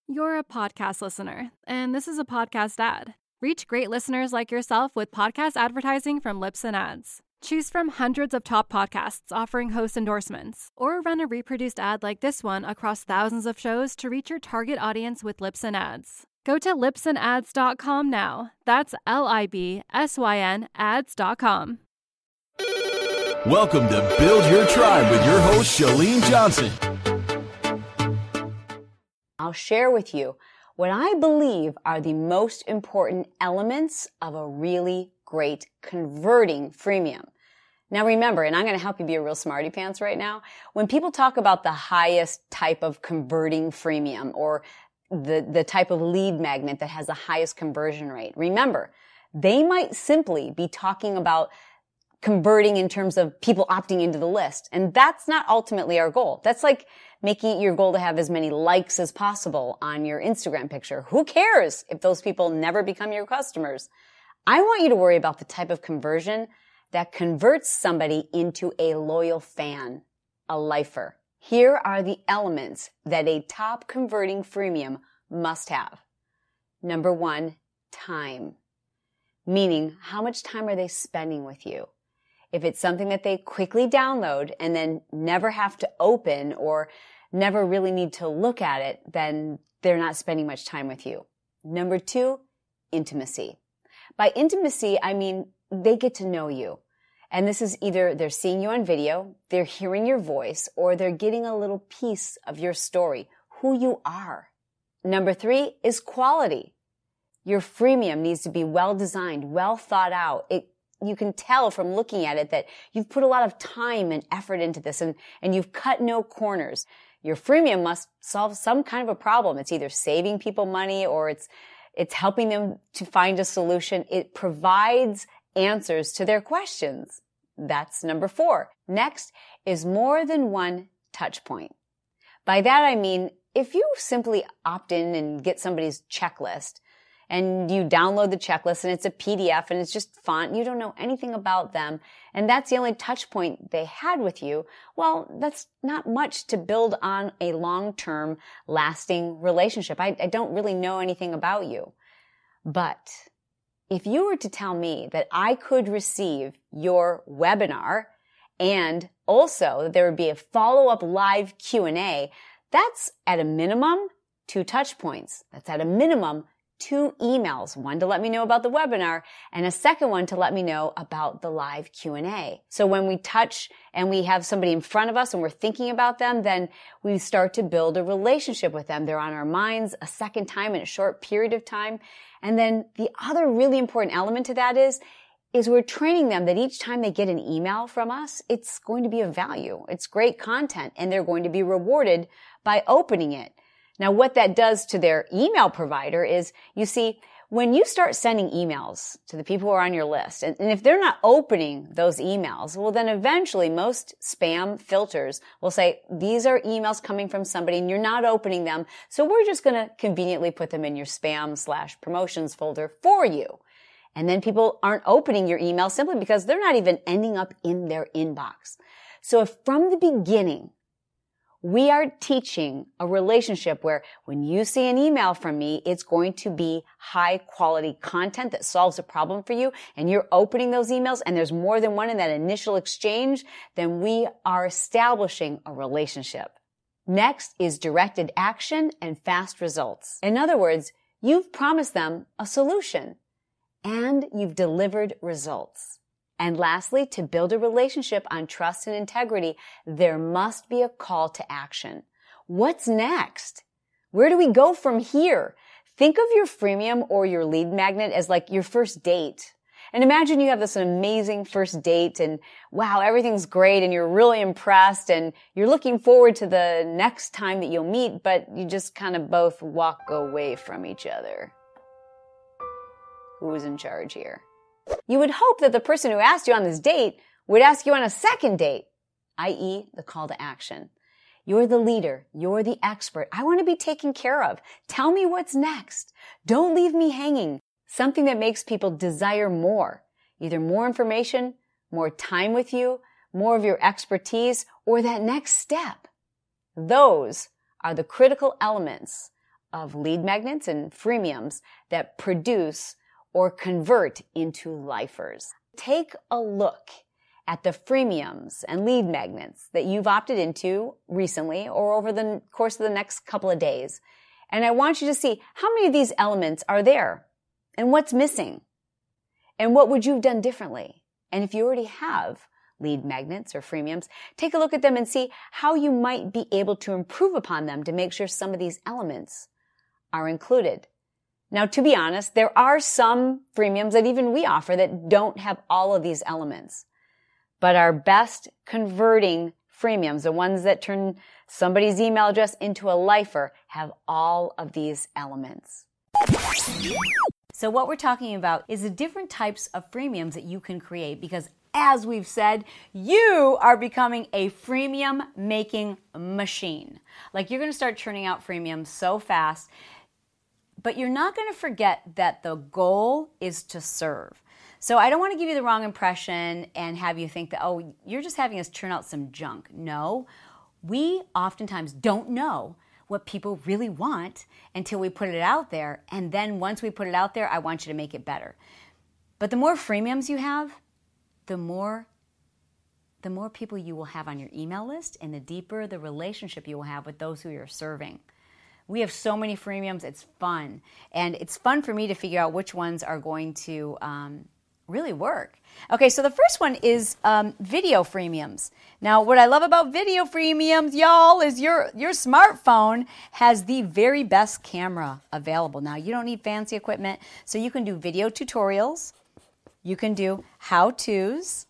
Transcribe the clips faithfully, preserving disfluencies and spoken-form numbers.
You're a podcast listener, and this is a podcast ad. Reach great listeners like yourself with podcast advertising from Libsyn Ads. Choose from hundreds of top podcasts offering host endorsements, or run a reproduced ad like this one across thousands of shows to reach your target audience with Libsyn Ads. Go to libsyn ads dot com now. That's L I B S Y N ads dot com. Welcome to Build Your Tribe with your host, Chalene Johnson. I'll share with you what I believe are the most important elements of a really great converting freemium. Now remember, and I'm going to help you be a real smarty pants right now, when people talk about the highest type of converting freemium or the, the type of lead magnet that has the highest conversion rate, remember, they might simply be talking about converting in terms of people opting into the list. And that's not ultimately our goal. That's like making it your goal to have as many likes as possible on your Instagram picture. Who cares if those people never become your customers? I want you to worry about the type of conversion that converts somebody into a loyal fan, a lifer. Here are the elements that a top converting freemium must have. Number one, time. Meaning, how much time are they spending with you? If it's something that they quickly download and then never have to open or never really need to look at it, then they're not spending much time with you. Number two, intimacy. By intimacy, I mean they get to know you. And this is either they're seeing you on video, they're hearing your voice, or they're getting a little piece of your story, who you are. Number three is quality. Your freemium needs to be well designed, well thought out. It You can tell from looking at it that you've put a lot of time and effort into this and, and you've cut no corners. Your freemium must solve some kind of a problem. It's either saving people money or it's, it's helping them to find a solution. It provides answers to their questions. That's number four. Next is more than one touch point. By that I mean, if you simply opt in and get somebody's checklist, and you download the checklist and it's a P D F and it's just font, you don't know anything about them, and that's the only touch point they had with you, well, that's not much to build on a long-term, lasting relationship. I, I don't really know anything about you. But if you were to tell me that I could receive your webinar and also that there would be a follow-up live Q and A, that's at a minimum two touch points. That's at a minimum two emails, one to let me know about the webinar and a second one to let me know about the live Q and A. So when we touch and we have somebody in front of us and we're thinking about them, then we start to build a relationship with them. They're on our minds a second time in a short period of time. And then the other really important element to that is, is we're training them that each time they get an email from us, it's going to be of value. It's great content and they're going to be rewarded by opening it. Now, what that does to their email provider is, you see, when you start sending emails to the people who are on your list, and, and if they're not opening those emails, well, then eventually most spam filters will say, these are emails coming from somebody and you're not opening them, so we're just going to conveniently put them in your spam slash promotions folder for you. And then people aren't opening your email simply because they're not even ending up in their inbox. So if from the beginning, we are teaching a relationship where when you see an email from me, it's going to be high quality content that solves a problem for you, and you're opening those emails and there's more than one in that initial exchange, then we are establishing a relationship. Next is directed action and fast results. In other words, you've promised them a solution and you've delivered results. And lastly, to build a relationship on trust and integrity, there must be a call to action. What's next? Where do we go from here? Think of your freemium or your lead magnet as like your first date. And imagine you have this amazing first date and wow, everything's great and you're really impressed and you're looking forward to the next time that you'll meet, but you just kind of both walk away from each other. Who's in charge here? You would hope that the person who asked you on this date would ask you on a second date, that is the call to action. You're the leader. You're the expert. I want to be taken care of. Tell me what's next. Don't leave me hanging. Something that makes people desire more. Either more information, more time with you, more of your expertise, or that next step. Those are the critical elements of lead magnets and freemiums that produce or convert into lifers. Take a look at the freemiums and lead magnets that you've opted into recently or over the course of the next couple of days. And I want you to see how many of these elements are there and what's missing and what would you have done differently. And if you already have lead magnets or freemiums, take a look at them and see how you might be able to improve upon them to make sure some of these elements are included. Now, to be honest, there are some freemiums that even we offer that don't have all of these elements. But our best converting freemiums, the ones that turn somebody's email address into a lifer, have all of these elements. So what we're talking about is the different types of freemiums that you can create because, as we've said, you are becoming a freemium making machine. Like, you're going to start churning out freemiums so fast, but you're not going to forget that the goal is to serve. So I don't want to give you the wrong impression and have you think that, oh, you're just having us churn out some junk. No, we oftentimes don't know what people really want until we put it out there. And then once we put it out there, I want you to make it better. But the more freemiums you have, the more, the more people you will have on your email list and the deeper the relationship you will have with those who you're serving. We have so many freemiums, it's fun. And it's fun for me to figure out which ones are going to um, really work. Okay, so the first one is um, video freemiums. Now, what I love about video freemiums, y'all, is your, your smartphone has the very best camera available. Now, you don't need fancy equipment, so you can do video tutorials. You can do how-tos.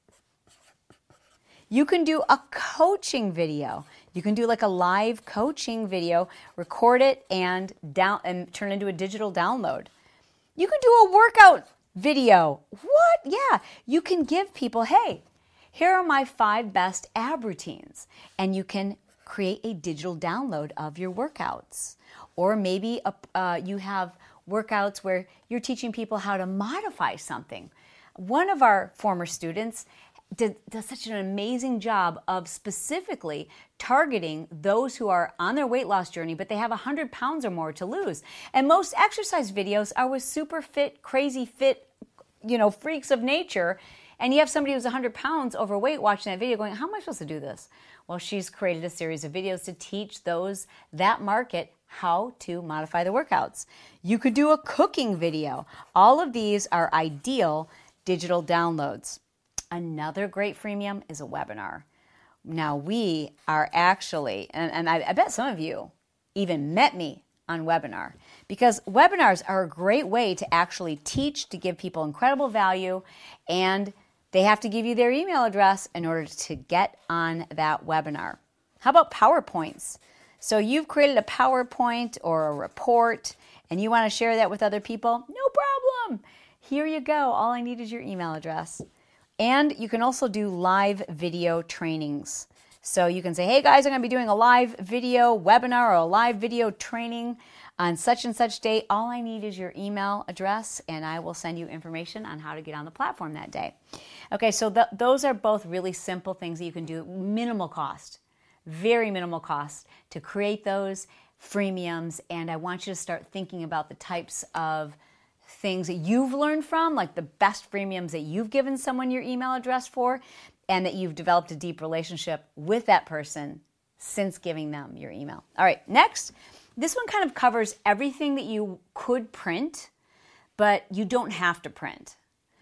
You can do a coaching video. You can do like a live coaching video, record it and down and turn it into a digital download. You can do a workout video. What? Yeah. You can give people, hey, here are my five best ab routines. And you can create a digital download of your workouts. Or maybe a, uh, you have workouts where you're teaching people how to modify something. One of our former students Did, does such an amazing job of specifically targeting those who are on their weight loss journey, but they have one hundred pounds or more to lose. And most exercise videos are with super fit, crazy fit, you know, freaks of nature. And you have somebody who's one hundred pounds overweight watching that video going, how am I supposed to do this? Well, she's created a series of videos to teach those, that market, how to modify the workouts. You could do a cooking video. All of these are ideal digital downloads. Another great freemium is a webinar. Now we are actually, and, and I, I bet some of you even met me on webinar, because webinars are a great way to actually teach, to give people incredible value, and they have to give you their email address in order to get on that webinar. How about PowerPoints? So you've created a PowerPoint or a report and you want to share that with other people? No problem. Here you go. All I need is your email address. And you can also do live video trainings. So you can say, hey guys, I'm going to be doing a live video webinar or a live video training on such and such date. All I need is your email address and I will send you information on how to get on the platform that day. Okay, so th- those are both really simple things that you can do, minimal cost, very minimal cost to create those freemiums. And I want you to start thinking about the types of things that you've learned from, like the best freemiums that you've given someone your email address for, and that you've developed a deep relationship with that person since giving them your email. All right, next, this one kind of covers everything that you could print, but you don't have to print.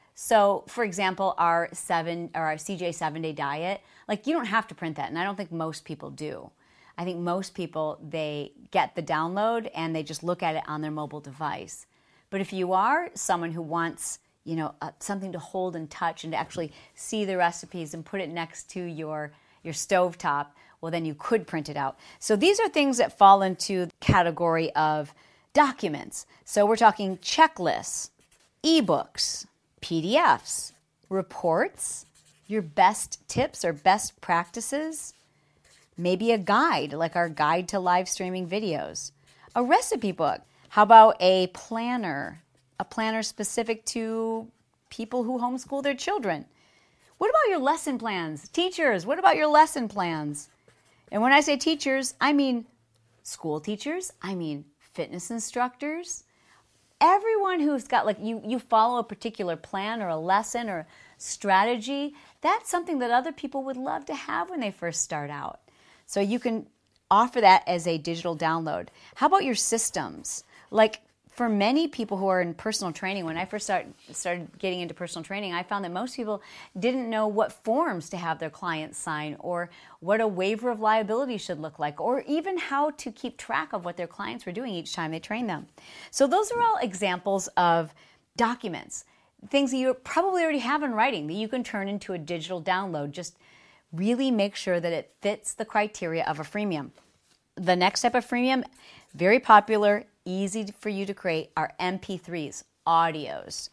So, for example, our seven or our C J seven-day diet, like you don't have to print that, and I don't think most people do. I think most people, they get the download and they just look at it on their mobile device. But if you are someone who wants, you know, uh, something to hold and touch and to actually see the recipes and put it next to your, your stovetop, well, then you could print it out. So these are things that fall into the category of documents. So we're talking checklists, ebooks, P D Fs, reports, your best tips or best practices, maybe a guide, like our guide to live streaming videos, a recipe book. How about a planner, a planner specific to people who homeschool their children? What about your lesson plans? Teachers, what about your lesson plans? And when I say teachers, I mean school teachers, I mean fitness instructors, everyone who's got like, you, you follow a particular plan or a lesson or strategy, that's something that other people would love to have when they first start out. So you can offer that as a digital download. How about your systems? Like for many people who are in personal training, when I first start, started getting into personal training, I found that most people didn't know what forms to have their clients sign or what a waiver of liability should look like, or even how to keep track of what their clients were doing each time they trained them. So those are all examples of documents, things that you probably already have in writing that you can turn into a digital download. Just really make sure that it fits the criteria of a freemium. The next type of freemium, very popular, easy for you to create, are M P threes, audios,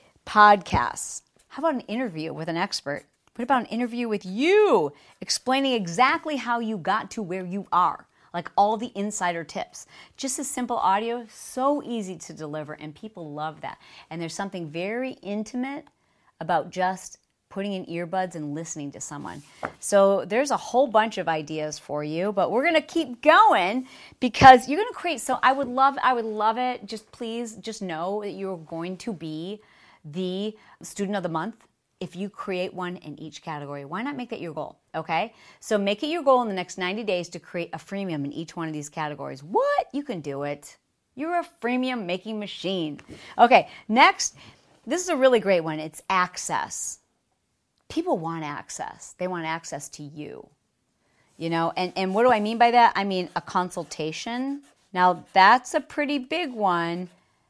podcasts. How about an interview with an expert? What about an interview with you, explaining exactly how you got to where you are, like all the insider tips? Just a simple audio, so easy to deliver, and people love that. And there's something very intimate about just putting in earbuds and listening to someone. So there's a whole bunch of ideas for you, but we're going to keep going because you're going to create. So I would love, I would love it. Just please, just know that you're going to be the student of the month if you create one in each category. Why not make that your goal? Okay. So make it your goal in the next ninety days to create a freemium in each one of these categories. What? You can do it. You're a freemium making machine. Okay. Next, this is a really great one. It's access. People want access. They want access to you, you know, and, and what do I mean by that? I mean a consultation. Now, that's a pretty big one,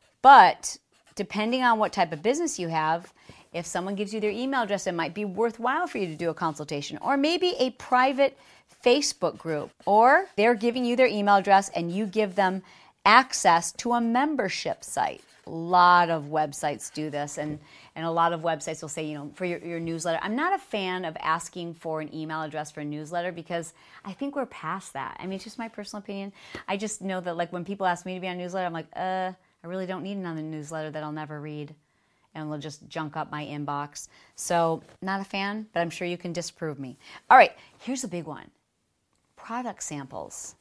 but depending on what type of business you have, if someone gives you their email address, it might be worthwhile for you to do a consultation, or maybe a private Facebook group, or they're giving you their email address and you give them access to a membership site. A lot of websites do this, and, and a lot of websites will say, you know, for your, your newsletter. I'm not a fan of asking for an email address for a newsletter because I think we're past that. I mean, it's just my personal opinion. I just know that, like, when people ask me to be on a newsletter, I'm like, uh, I really don't need another newsletter that I'll never read, and will just junk up my inbox. So, not a fan, but I'm sure you can disprove me. All right, here's a big one. Product samples.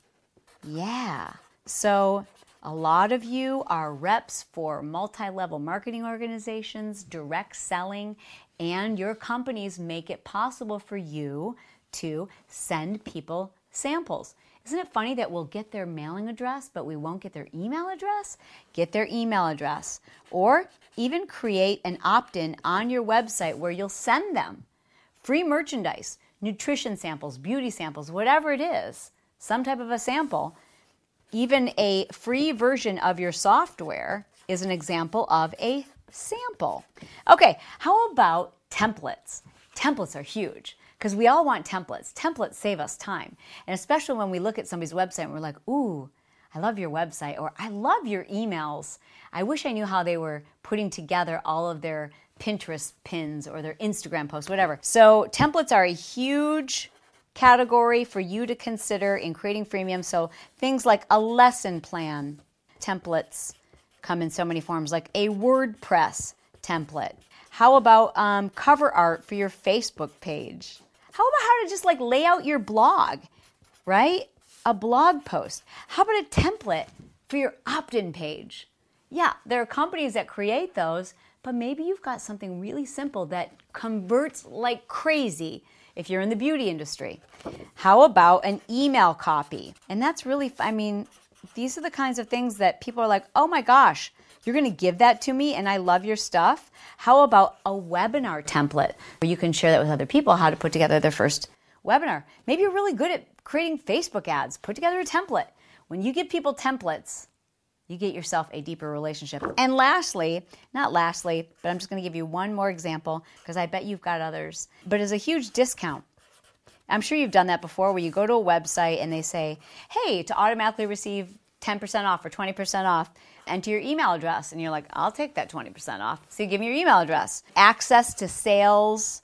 Yeah. So, a lot of you are reps for multi-level marketing organizations, direct selling, and your companies make it possible for you to send people samples. Isn't it funny that we'll get their mailing address, but we won't get their email address? Get their email address, or even create an opt-in on your website where you'll send them free merchandise, nutrition samples, beauty samples, whatever it is, some type of a sample. Even a free version of your software is an example of a sample. Okay, how about templates? Templates are huge because we all want templates. Templates save us time. And especially when we look at somebody's website and we're like, ooh, I love your website, or I love your emails. I wish I knew how they were putting together all of their Pinterest pins or their Instagram posts, whatever. So templates are a huge category for you to consider in creating freemium. So things like a lesson plan. Templates come in so many forms, like a WordPress template. How about um, cover art for your Facebook page? How about how to just like lay out your blog, right? A blog post. How about a template for your opt-in page? Yeah, there are companies that create those, but maybe you've got something really simple that converts like crazy if you're in the beauty industry. How about an email copy? And that's really, I mean, these are the kinds of things that people are like, oh my gosh, you're going to give that to me and I love your stuff. How about a webinar template where you can share that with other people, how to put together their first webinar? Maybe you're really good at creating Facebook ads. Put together a template. When you give people templates, you get yourself a deeper relationship. And lastly, not lastly, but I'm just going to give you one more example because I bet you've got others, but it's a huge discount. I'm sure you've done that before where you go to a website and they say, hey, to automatically receive ten percent off or twenty percent off, enter your email address. And you're like, I'll take that twenty percent off. So you give me your email address. Access to sales.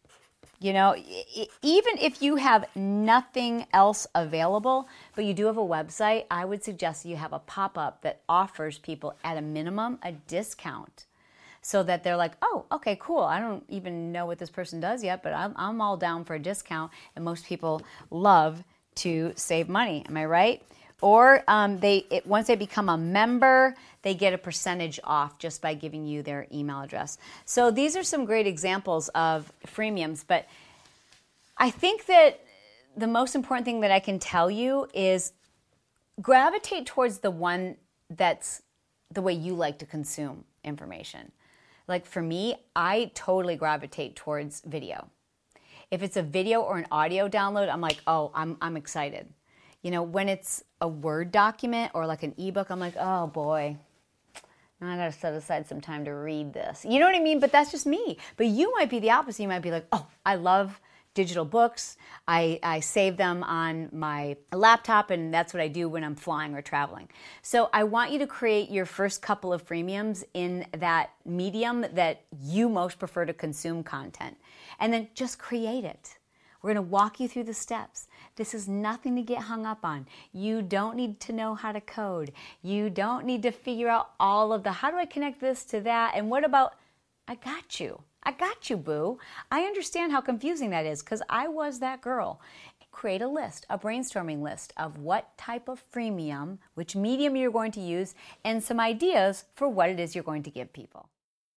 You know, even if you have nothing else available, but you do have a website, I would suggest you have a pop-up that offers people at a minimum a discount so that they're like, oh, okay, cool. I don't even know what this person does yet, but I'm, I'm all down for a discount. And most people love to save money. Am I right? Or um, they it, once they become a member, they get a percentage off just by giving you their email address. So these are some great examples of freemiums. But I think that the most important thing that I can tell you is gravitate towards the one that's the way you like to consume information. Like for me, I totally gravitate towards video. If it's a video or an audio download, I'm like, oh, I'm I'm excited. You know, when it's a Word document or like an ebook, I'm like, oh boy, now I gotta set aside some time to read this. You know what I mean? But that's just me. But you might be the opposite. You might be like, oh, I love digital books. I, I save them on my laptop, and that's what I do when I'm flying or traveling. So I want you to create your first couple of freemiums in that medium that you most prefer to consume content. And then just create it. We're going to walk you through the steps. This is nothing to get hung up on. You don't need to know how to code. You don't need to figure out all of the, how do I connect this to that? And what about, I got you. I got you, boo. I understand how confusing that is because I was that girl. Create a list, a brainstorming list of what type of freemium, which medium you're going to use, and some ideas for what it is you're going to give people.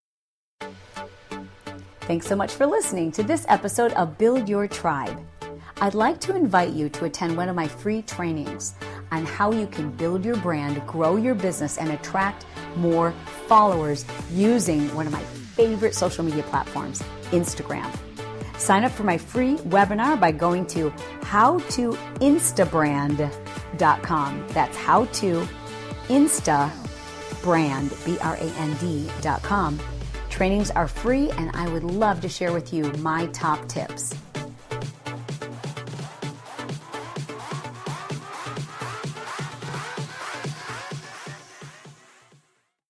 Thanks so much for listening to this episode of Build Your Tribe. I'd like to invite you to attend one of my free trainings on how you can build your brand, grow your business, and attract more followers using one of my favorite social media platforms, Instagram. Sign up for my free webinar by going to how to instabrand dot com. That's how to instabrand, B R A N D dot com. Trainings are free, and I would love to share with you my top tips.